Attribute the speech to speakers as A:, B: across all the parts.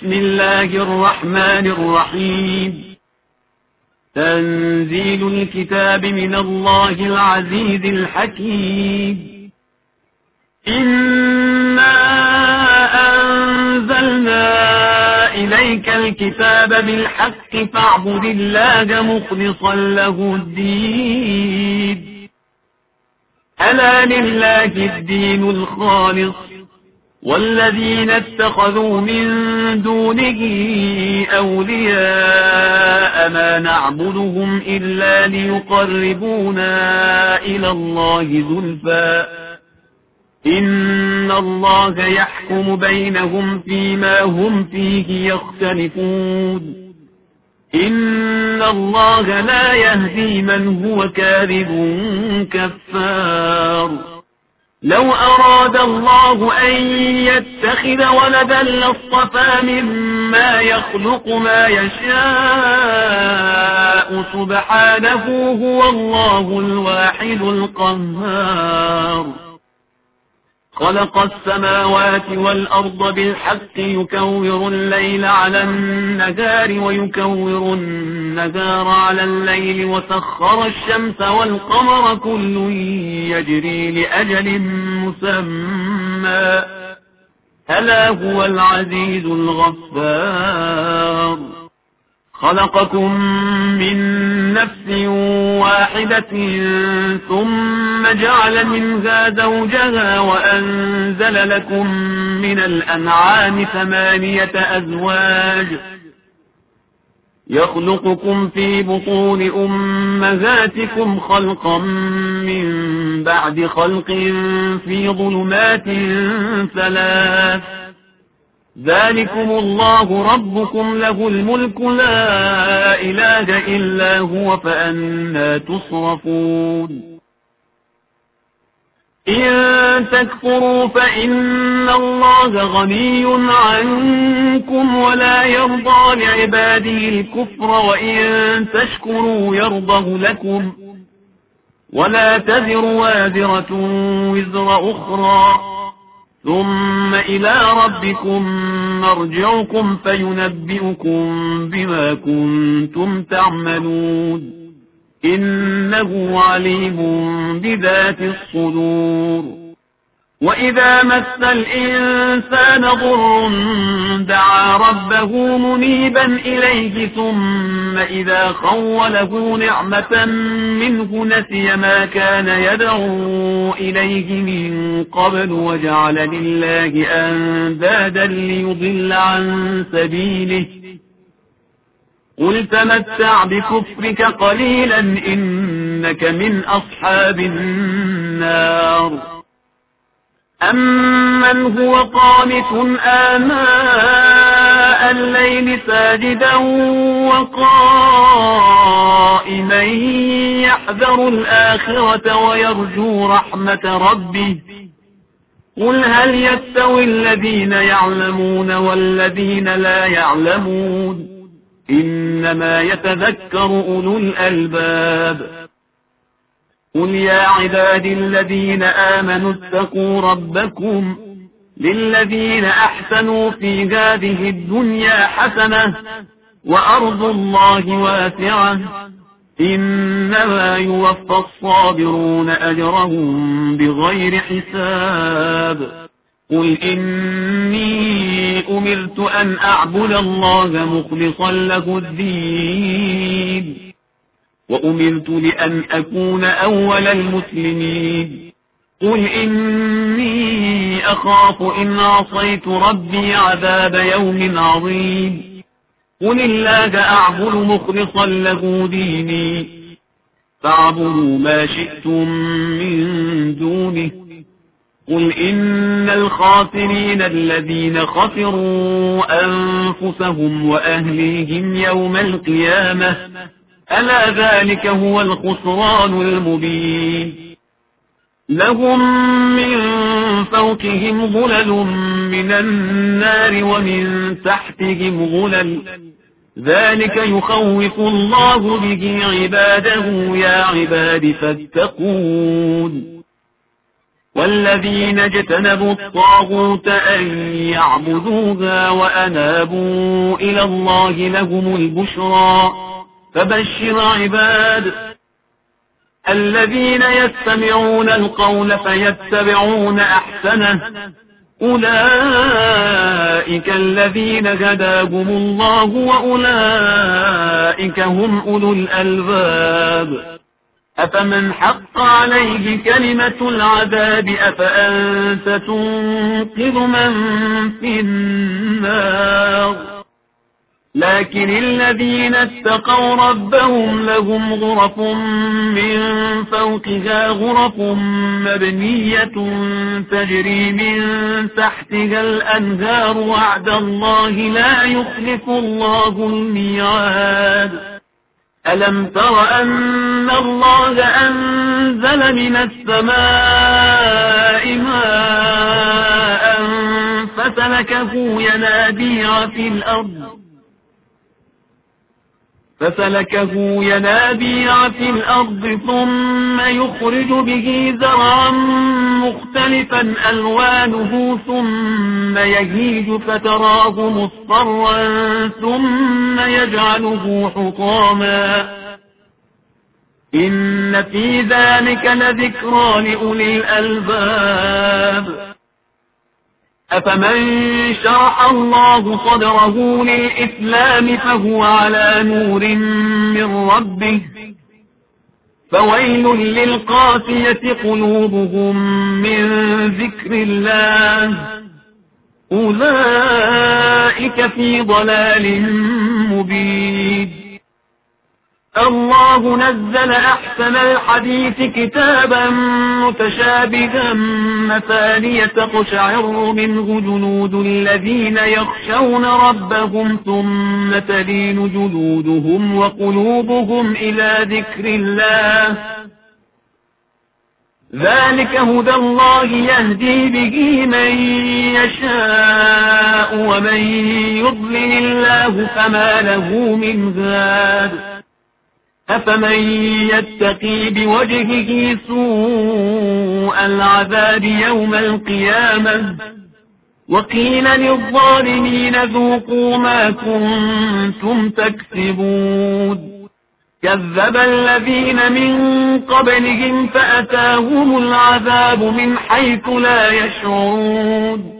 A: بسم الله الرحمن الرحيم. تنزيل الكتاب من الله العزيز الحكيم. إنا أنزلنا إليك الكتاب بالحق فاعبد الله مخلصا له الدين. ألا لله الدين الخالص، والذين اتخذوا من دونه أولياء ما نعبدهم إلا ليقربونا إلى الله زلفى إن الله يحكم بينهم فيما هم فيه يختلفون. إن الله لا يهدي من هو كاذب كفار. لو أراد الله أن يتخذ ولدا لاصطفى مما يخلق ما يشاء سبحانه هو الله الواحد القهار. خلق السماوات والأرض بالحق يكور الليل على النهار ويكور النهار على الليل وسخر الشمس والقمر كل يجري لأجل مسمى ألا هو العزيز الغفار. خلقكم من نفس واحدة ثم جعل منها زوجها وأنزل لكم من الأنعام 8 أزواج يخلقكم في بطون أمهاتكم خلقا من بعد خلق في ظلمات 3. ذلكم الله ربكم له الملك لا إله إلا هو فأنى تصرفون. إن تكفروا فإن الله غني عنكم ولا يرضى لعباده الكفر وإن تشكروا يرضه لكم ولا تزر وازرة وزر أخرى ثم إلى ربكم مرجعكم فينبئكم بما كنتم تعملون إنه عليم بذات الصدور. وإذا مس الإنسان ضر دعا ربه منيبا إليه ثم إذا خوله نعمة منه نسي ما كان يدعو إليه من قبل وجعل لله أندادا ليضل عن سبيله. قل تمتع بكفرك قليلا إنك من أصحاب النار. أمن هو قانت آناء الليل ساجدا وقائما يحذر الآخرة ويرجو رحمة ربه قل هل يستوي الذين يعلمون والذين لا يعلمون إنما يتذكر أولو الألباب. قل يا عبادي الذين آمنوا اتقوا ربكم للذين أحسنوا في هذه الدنيا حسنة وأرض الله واسعة إنما يوفى الصابرون أجرهم بغير حساب. قل إني أمرت أن أعبد الله مخلصا له الدين وأمرت لأن أكون أول المسلمين. قل إني أخاف إن عصيت ربي عذاب يوم عظيم. قل الله أعبد مخلصا له ديني فاعبدوا ما شئتم من دونه. قل إن الخاسرين الذين خسروا أنفسهم وأهليهم يوم القيامة ألا ذلك هو الخسران المبين. لهم من فوقهم ظلل من النار ومن تحتهم ظلل ذلك يخوف الله به عباده يا عباد فاتقون. والذين اجتنبوا الطاغوت أن يعبدوها وأنابوا إلى الله لهم البشرى فبشر عباد الذين يستمعون القول فيتبعون أحسنه أولئك الذين هداهم الله وأولئك هم أولو الألباب أفمن حق عليه كلمة العذاب أفأنت تنقذ من في النار لكن الذين اتقوا ربهم لهم غرف من فوقها غرف مبنية تجري من تحتها الأنهار وعد الله لا يخلف الله الميعاد ألم تر أن الله أنزل من السماء ماء فسلكه ينابيع في الأرض ثم يخرج به زرعا مختلفا ألوانه ثم يهيج فتراه مصفرا ثم يجعله حطاما إن في ذلك لذكرى لأولي الألباب أفمن شرح الله صدره للإسلام فهو على نور من ربه فويل للقاسية قلوبهم من ذكر الله أولئك في ضلال مبين الله نزل أحسن الحديث كتابا متشابها مثانية تقشعر منه جلود الذين يخشون ربهم ثم تلين جلودهم وقلوبهم إلى ذكر الله ذلك هدى الله يهدي به من يشاء ومن يضلل الله فما له من هاد أفمن يتقي بوجهه سوء العذاب يوم القيامة وقيل للظالمين ذوقوا ما كنتم تكسبون كذب الذين من قبلهم فأتاهم العذاب من حيث لا يشعرون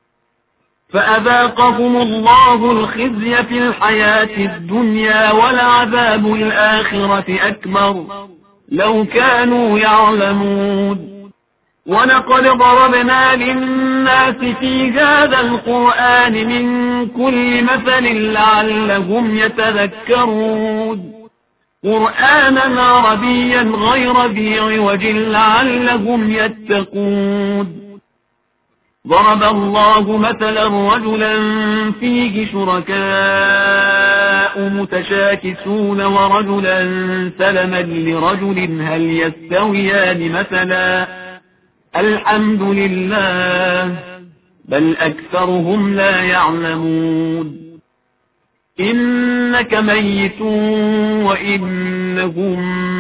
A: فأذاقهم الله الخزي في الحياة الدنيا ولعذاب الآخرة أكبر لو كانوا يعلمون ولقد ضربنا للناس في هذا القرآن من كل مثل لعلهم يتذكرون قرآنا عربيا غير ذي عوج لعلهم يتقون ضرب الله مثلا رجلا فيه شركاء متشاكسون ورجلا سلما لرجل هل يستويان مثلا الحمد لله بل أكثرهم لا يعلمون إنك ميت وإنهم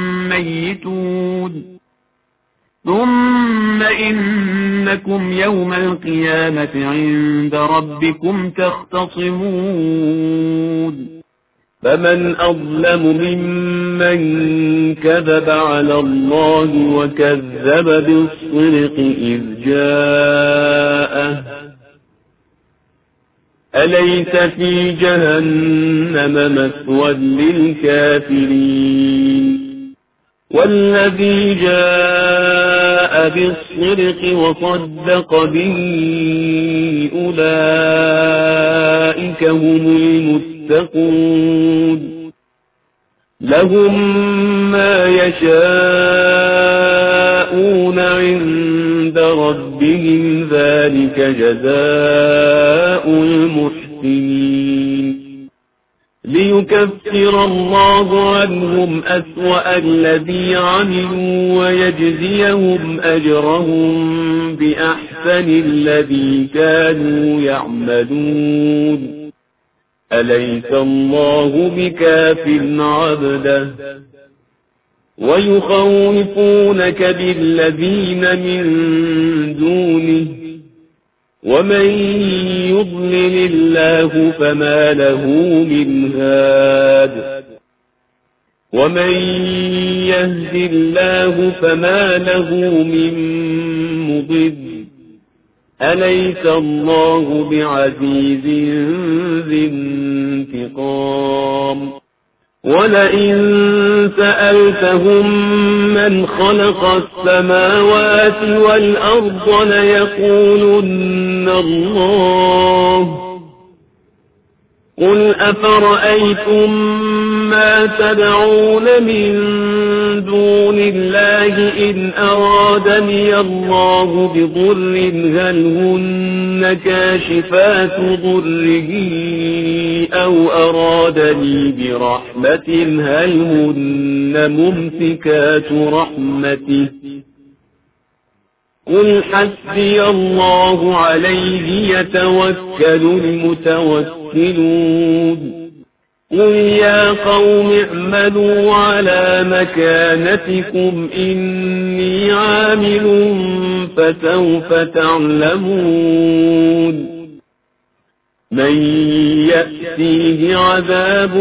A: ميتون ثم إنكم يوم القيامة عند ربكم تختصمون فمن أظلم ممن كذب على الله وكذب بالصدق إذ جاءه أليس في جهنم مثوى للكافرين والذي جاء بالصدق وصدق به أولئك هم المتقون لهم ما يشاءون عند ربهم ذلك جزاء المحسنين ليكفر الله عنهم أسوأ الذي عملوا ويجزيهم أجرهم بأحسن الذي كانوا يعملون أليس الله بكاف عبده
B: ويخوفونك بالذين من دونه ومن يضلل الله فما له من هاد ومن يهد الله فما له من مضل أليس الله بعزيز ذي انتقام ولئن سألتهم من خلق السماوات والأرض ليقولن الله قل أفرأيتم ما تدعون من دون الله إن أرادني الله بضر هل هن كاشفات ضره أو أرادني برحمة هل هن ممسكات رحمته قل حسبي الله عليه يتوكل المتوكلون قل يا قوم اعملوا على مكانتكم إني عامل فسوف تعلمون من يأتيه عذاب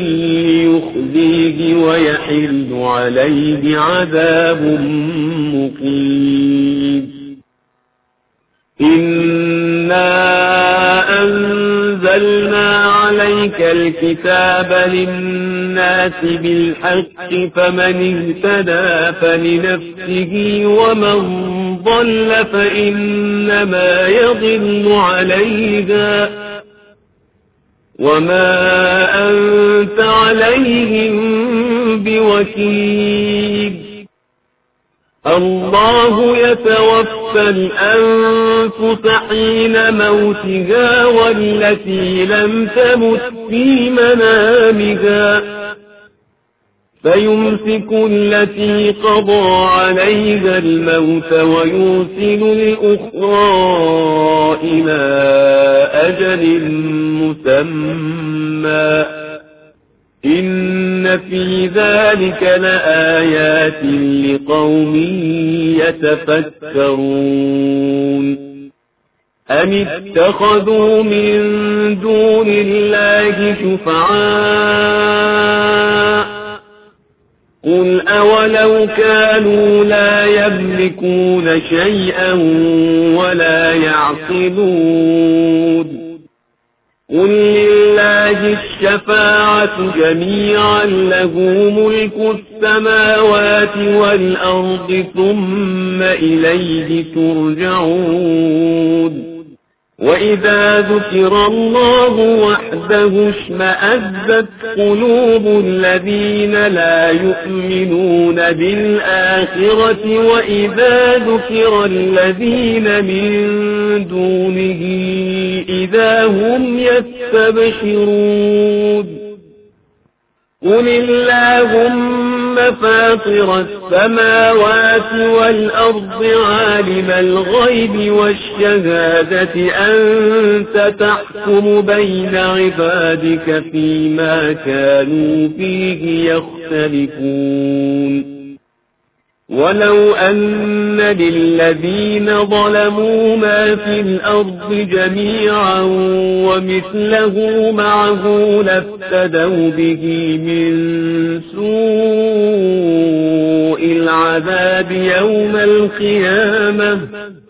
B: يخزيه ويحل عليه عذاب مقيم إنا أنزلنا عليك الكتاب للناس بالحق فمن اهتدى فلنفسه ومن ضل فإنما يضل عليها وما أنت عليهم بوكيل الله يتوفى الأنفس حين موتها والتي لم تمت في منامها فيمسك التي قضى عليها الموت ويرسل الأخرى إلى أجل مسمى إن في ذلك لآيات لقوم يتفكرون أم اتخذوا من دون الله شفعاء قل أولو كانوا لا يملكون شيئا ولا يعقلون قل لله الشفاعة جميعا له ملك السماوات والأرض ثم إليه ترجعون وإذا ذكر الله وحده اشمأزت قلوب الذين لا يؤمنون بالآخرة وإذا ذكر الذين من دونه إذا هم يستبشرون قل اللهم فاطر السماوات والأرض عالم الغيب والشهادة أنت تحكم بين عبادك فيما كانوا فيه يختلفون ولو أن للذين ظلموا ما في الأرض جميعا ومثله معه لافتدوا به من سوء العذاب يوم القيامة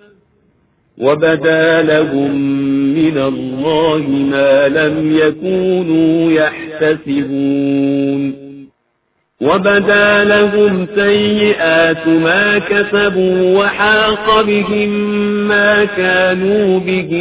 B: وبدا لهم من الله ما لم يكونوا يحتسبون وبدا لهم سيئات ما كسبوا وحاق بهم ما كانوا به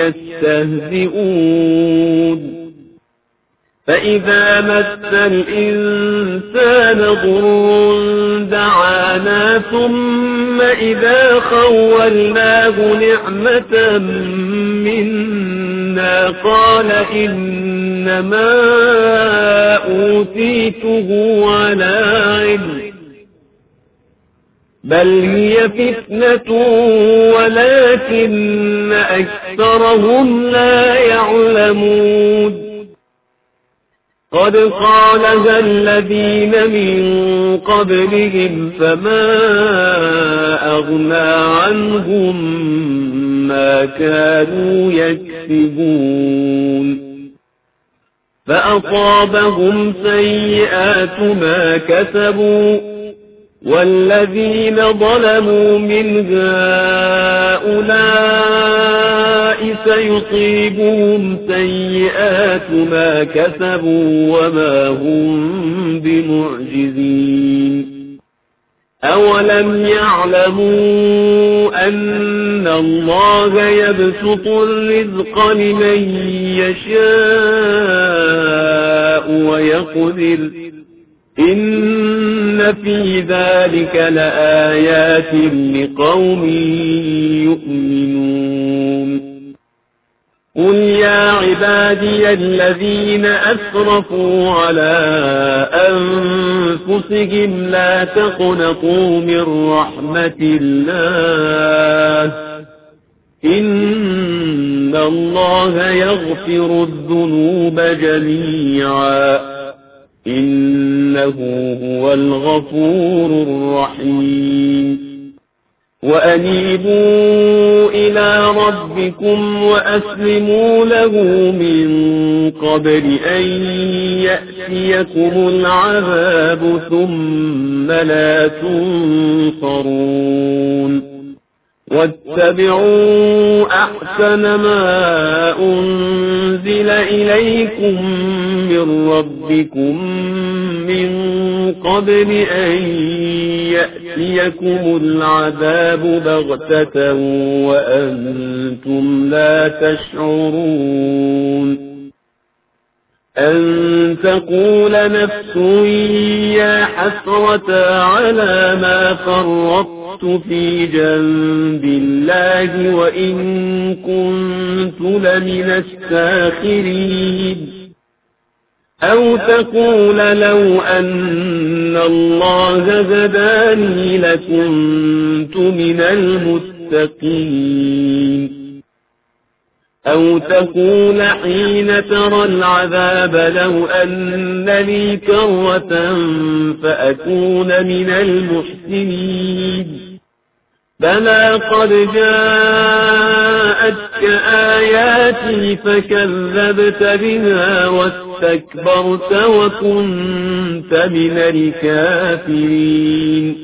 B: يستهزئون فإذا مس الإنسان ضر دعانا ثم إذا خولناه نعمة منا قال إنما أوتيته على علم بل هي فتنة ولكن أكثرهم لا يعلمون قد قالها الذين من قبلهم فما أغنى عنهم ما كانوا يكسبون فأصابهم سيئات ما كسبوا والذين ظلموا من هؤلاء سيصيبهم سيئات ما كسبوا وما هم بمعجزين أولم يعلموا أن الله يبسط الرزق لمن يشاء ويقدر إن في ذلك لآيات لقوم يؤمنون قل يا عبادي الذين أسرفوا على أنفسهم لا تقنطوا من رحمة الله إن الله يغفر الذنوب جميعا إنه هو الغفور الرحيم وأنيبوا إلى ربكم وأسلموا له من قبل أن يأتيكم العذاب ثم لا تنصرون واتبعوا أحسن ما أنزل إليكم من ربكم من قبل أن يأتيكم العذاب بغتة وأنتم لا تشعرون أن تقول نفس يا حسرة على ما فرطت في جنب الله وإن كنت لمن الساخرين أو تقول لو أن الله هداني لكنت من المتقين أو تقول حين ترى العذاب لو أن لي كرة فأكون من المحسنين بلى قد جاءتك آياتي فكذبت بها واستكبرت وكنت من الكافرين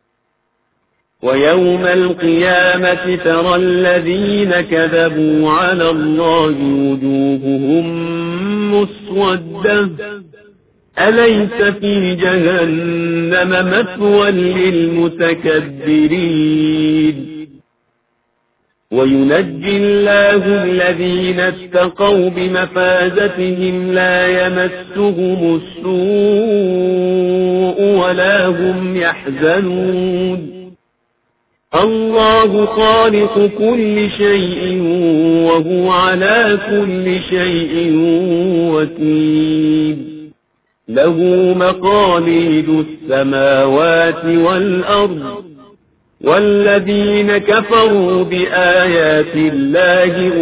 B: ويوم القيامة ترى الذين كذبوا على الله وجوههم مسودة أليس في جهنم مثوى للمتكبرين وينجي الله الذين اتقوا بمفازتهم لا يمسهم السوء ولا هم يحزنون الله خالق كل شيء وهو على كل شيء وكيل له مقاليد السماوات والأرض والذين كفروا بآيات الله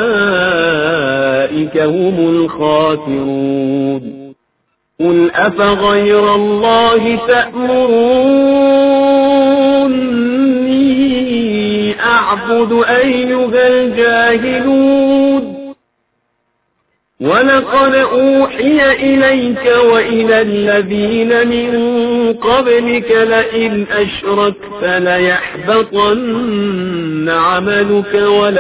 B: أولئك هم الخاسرون قل أفغير الله تأمروني أعبد أيها الجاهلون ولقد أوحي إليك وإلى الذين من قبلك لئن أشركت ليحبطن عملك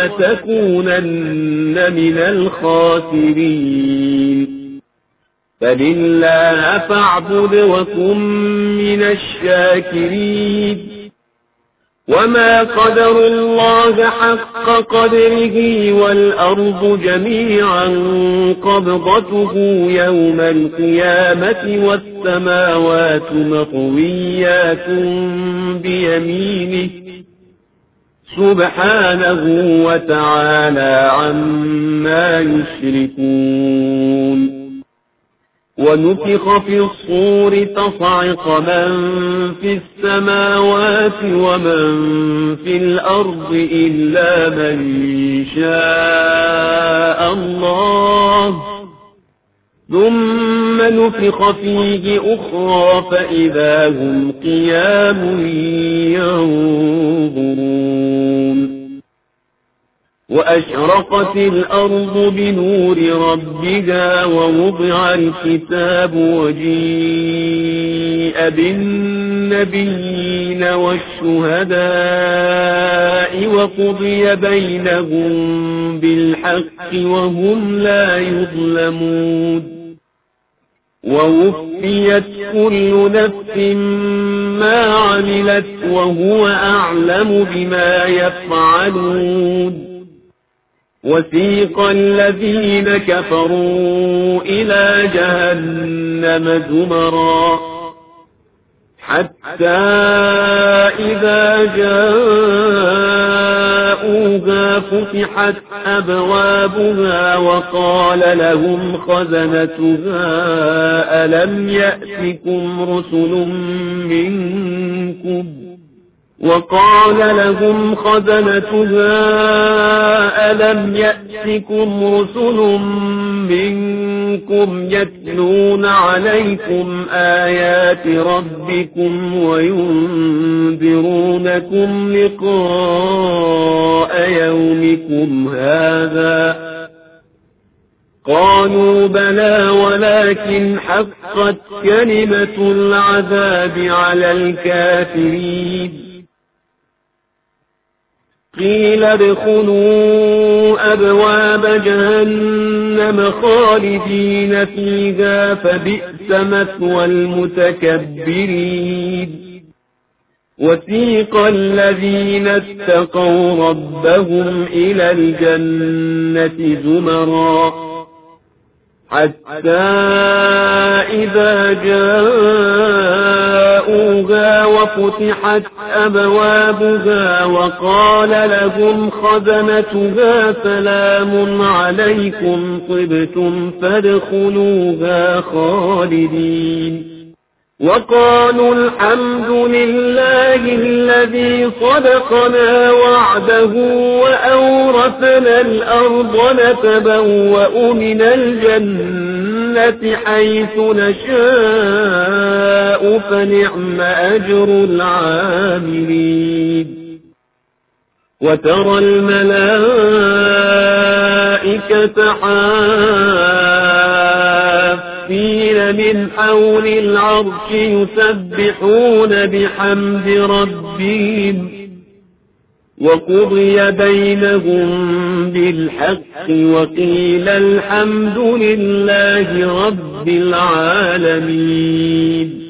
B: ولتكونن من الخاسرين فلله فاعبد وكن من الشاكرين وما قدر الله حق قدره والأرض جميعا قبضته يوم القيامة والسماوات مطويات بيمينه سبحانه وتعالى عما يشركون ونفخ في الصور فصعق من في السماوات ومن في الأرض إلا من شاء الله ثم نفخ فيه أخرى فإذا هم قيام ينظرون وأشرقت الأرض بنور ربها ووضع الكتاب وجيء بالنبيين والشهداء وقضي بينهم بالحق وهم لا يظلمون ووفيت كل نفس ما عملت وهو أعلم بما يفعلون وسيق الذين كفروا إلى جهنم زمرا حتى إذا جاءوها فتحت أبوابها وقال لهم خزنتها ألم يأتكم رسل منكم يتلون عليكم آيات ربكم وينذرونكم لقاء يومكم هذا قالوا بلى ولكن حقت كلمة العذاب على الكافرين قيل ادخلوا أبواب جهنم خالدين فيها فبئس مثوى المتكبرين وسيق الذين اتقوا ربهم إلى الجنة زمرا حتى إذا جاءوها وفتحت أبوابها وقال لهم خزنتها سلام عليكم طبتم فادخلوها خالدين وقالوا الحمد لله الذي صدقنا وعده وأورثنا الأرض نتبوأ من الجنة حيث نشاء فنعم أجر العاملين وترى الملائكة حافين من حول العرش يسبحون بحمد ربهم وقضي بينهم بالحق وقيل الحمد لله رب العالمين